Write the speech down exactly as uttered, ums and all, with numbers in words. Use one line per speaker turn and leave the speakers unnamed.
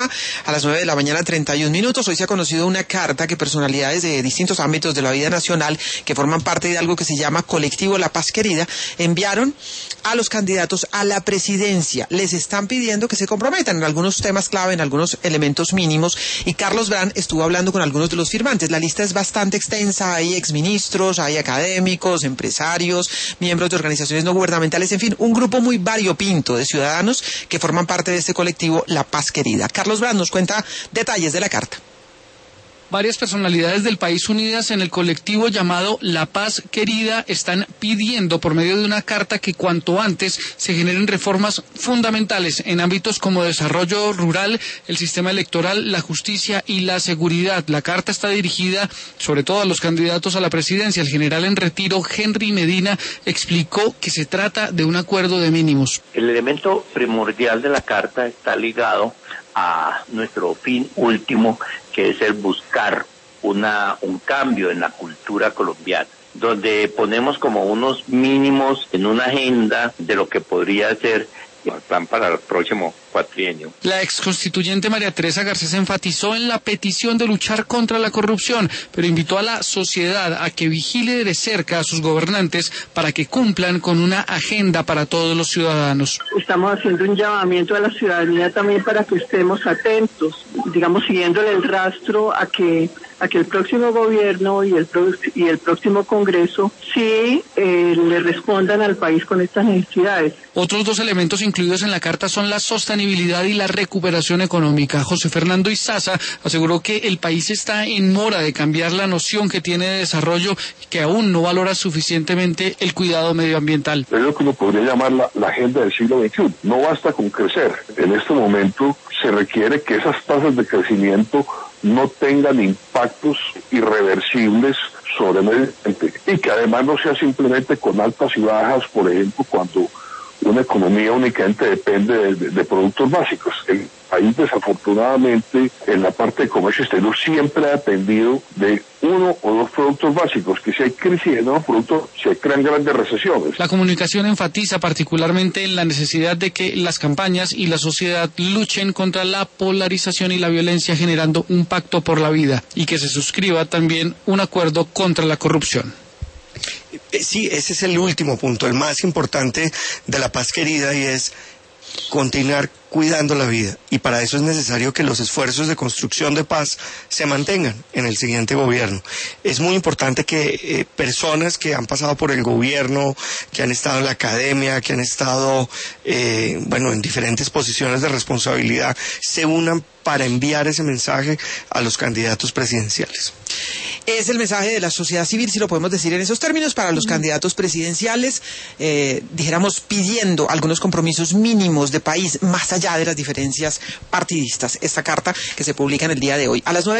A las nueve de la mañana, treinta y un minutos. Hoy se ha conocido una carta que personalidades de distintos ámbitos de la vida nacional, que forman parte de algo que se llama Colectivo La Paz Querida, enviaron a los candidatos a la presidencia. Les están pidiendo que se comprometan en algunos temas clave, en algunos elementos mínimos, y Carlos Brand estuvo hablando con algunos de los firmantes. La lista es bastante extensa, hay exministros, hay académicos, empresarios, miembros de organizaciones no gubernamentales, en fin, un grupo muy variopinto de ciudadanos que forman parte de este colectivo La Paz Querida. Carlos Brand nos cuenta detalles de la carta.
Varias personalidades del país unidas en el colectivo llamado La Paz Querida están pidiendo por medio de una carta que cuanto antes se generen reformas fundamentales en ámbitos como desarrollo rural, el sistema electoral, la justicia y la seguridad. La carta está dirigida sobre todo a los candidatos a la presidencia. El general en retiro, Henry Medina, explicó que se trata de un acuerdo de mínimos.
El elemento primordial de la carta está ligado a nuestro fin último, que es el buscar una un cambio en la cultura colombiana, donde ponemos como unos mínimos en una agenda de lo que podría ser el plan para el próximo cuatrienio.
La exconstituyente María Teresa Garcés enfatizó en la petición de luchar contra la corrupción, pero invitó a la sociedad a que vigile de cerca a sus gobernantes para que cumplan con una agenda para todos los ciudadanos.
Estamos haciendo un llamamiento a la ciudadanía también para que estemos atentos, digamos, siguiéndole el rastro a que a que el próximo gobierno y el pro, y el próximo Congreso sí eh, le respondan al país con estas necesidades.
Otros dos elementos incluidos en la carta son la sostenibilidad y la recuperación económica. José Fernando Izaza aseguró que el país está en mora de cambiar la noción que tiene de desarrollo y que aún no valora suficientemente el cuidado medioambiental.
Es lo que uno podría llamar la, la agenda del siglo veintiuno. No basta con crecer. En este momento se requiere que esas tasas de crecimiento no tengan impactos irreversibles sobre el medio ambiente y que además no sea simplemente con altas y bajas, por ejemplo, cuando una economía únicamente depende de, de, de productos básicos. El país, desafortunadamente, en la parte de comercio exterior siempre ha dependido de uno o dos productos básicos, que si hay crisis en esos productos se crean grandes recesiones.
La comunicación enfatiza particularmente en la necesidad de que las campañas y la sociedad luchen contra la polarización y la violencia, generando un pacto por la vida, y que se suscriba también un acuerdo contra la corrupción.
Sí, ese es el último punto, el más importante de La Paz Querida, y es continuar cuidando la vida, y para eso es necesario que los esfuerzos de construcción de paz se mantengan en el siguiente gobierno. Es muy importante que eh, personas que han pasado por el gobierno, que han estado en la academia, que han estado eh, bueno, en diferentes posiciones de responsabilidad, se unan para enviar ese mensaje a los candidatos presidenciales.
Es el mensaje de la sociedad civil, si lo podemos decir en esos términos, para los candidatos presidenciales, eh, dijéramos, pidiendo algunos compromisos mínimos de país más allá de las diferencias partidistas. Esta carta que se publica en el día de hoy. A las nueve